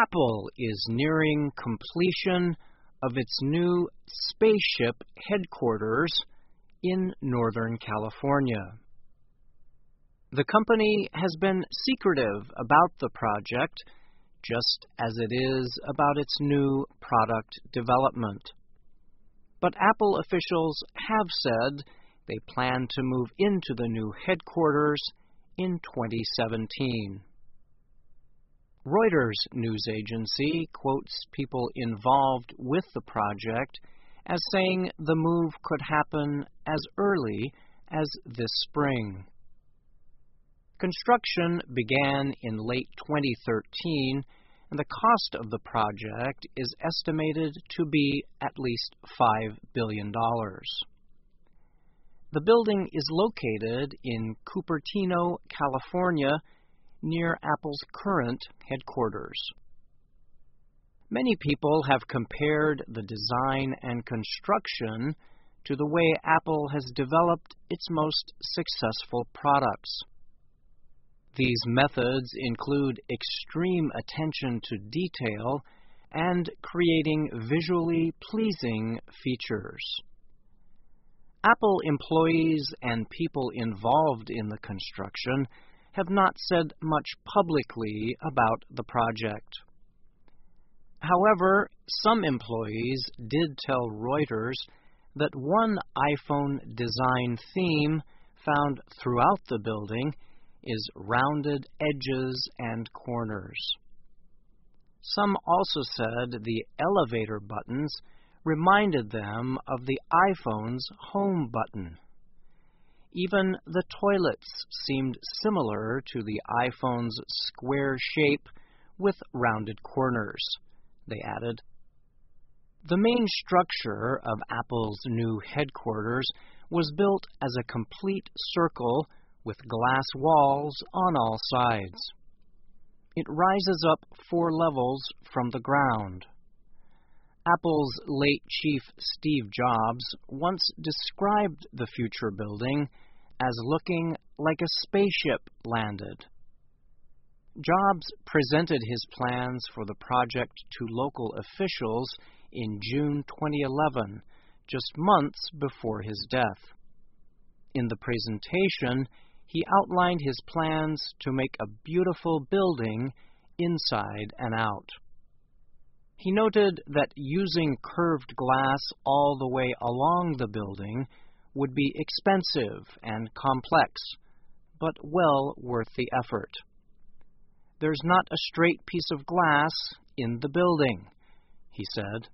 Apple is nearing completion of its new spaceship headquarters in Northern California. The company has been secretive about the project, just as it is about its new product development. But Apple officials have said they plan to move into the new headquarters in 2017. Reuters news agency quotes people involved with the project as saying the move could happen as early as this spring. Construction began in late 2013, and the cost of the project is estimated to be at least $5 billion. The building is located in Cupertino, California, near Apple's current headquarters. Many people have compared the design and construction to the way Apple has developed its most successful products. These methods include extreme attention to detail and creating visually pleasing features. Apple employees and people involved in the construction have not said much publicly about the project. However, some employees did tell Reuters that one iPhone design theme found throughout the building is rounded edges and corners. Some also said the elevator buttons reminded them of the iPhone's home button. Even the toilets seemed similar to the iPhone's square shape with rounded corners, they added. The main structure of Apple's new headquarters was built as a complete circle with glass walls on all sides. It rises up 4 levels from the ground. Apple's late chief Steve Jobs once described the future building as looking like a spaceship landed. Jobs presented his plans for the project to local officials in June 2011, just months before his death. In the presentation, he outlined his plans to make a beautiful building inside and out. He noted that using curved glass all the way along the building would be expensive and complex, but well worth the effort. There's not a straight piece of glass in the building, he said.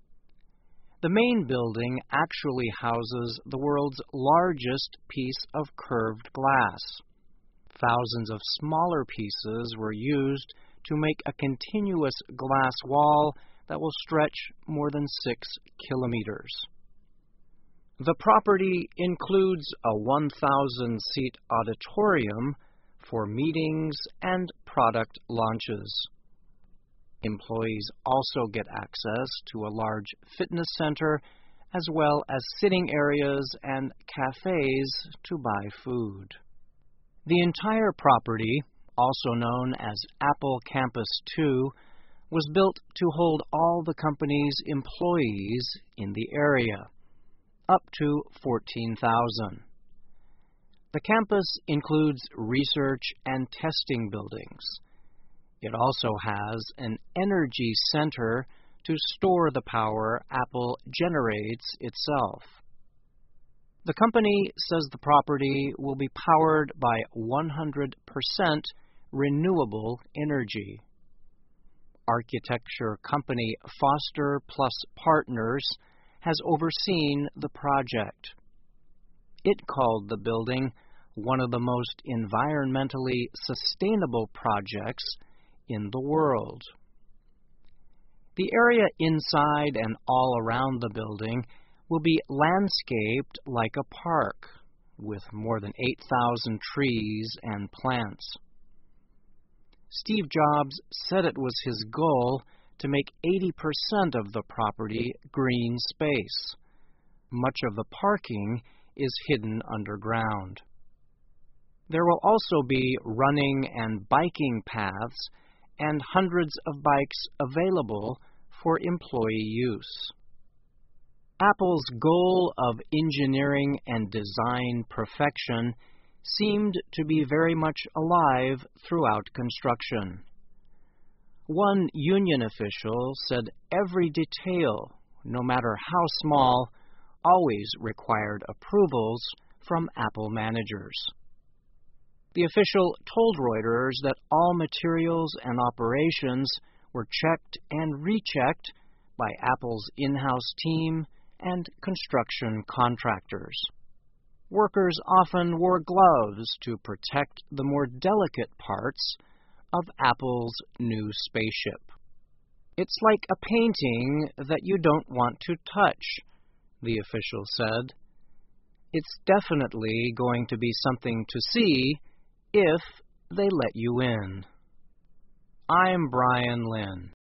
The main building actually houses the world's largest piece of curved glass. Thousands of smaller pieces were used to make a continuous glass wall that will stretch more than 6 kilometers. The property includes a 1,000-seat auditorium for meetings and product launches. Employees also get access to a large fitness center as well as sitting areas and cafes to buy food. The entire property, also known as Apple Campus 2, was built to hold all the company's employees in the area, up to 14,000. The campus includes research and testing buildings. It also has an energy center to store the power Apple generates itself. The company says the property will be powered by 100% renewable energy. Architecture company Foster Plus Partners has overseen the project. It called the building one of the most environmentally sustainable projects in the world. The area inside and all around the building will be landscaped like a park, with more than 8,000 trees and plants. Steve Jobs said it was his goal to make 80% of the property green space. Much of the parking is hidden underground. There will also be running and biking paths and hundreds of bikes available for employee use. Apple's goal of engineering and design perfection seemed to be very much alive throughout construction. One union official said every detail, no matter how small, always required approvals from Apple managers. The official told Reuters that all materials and operations were checked and rechecked by Apple's in-house team and construction contractors. Workers often wore gloves to protect the more delicate parts of Apple's new spaceship. It's like a painting that you don't want to touch, the official said. It's definitely going to be something to see if they let you in. I'm Brian Lynn.